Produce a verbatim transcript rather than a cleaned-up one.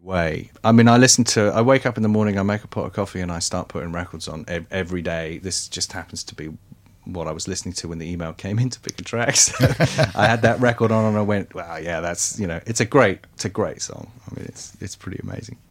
way. I mean, I listen to, I wake up in the morning, I make a pot of coffee and I start putting records on ev- every day. This just happens to be what I was listening to when the email came in to pick a track. So I had that record on and I went, wow, yeah, that's, you know, it's a great, it's a great song. I mean, it's, it's pretty amazing.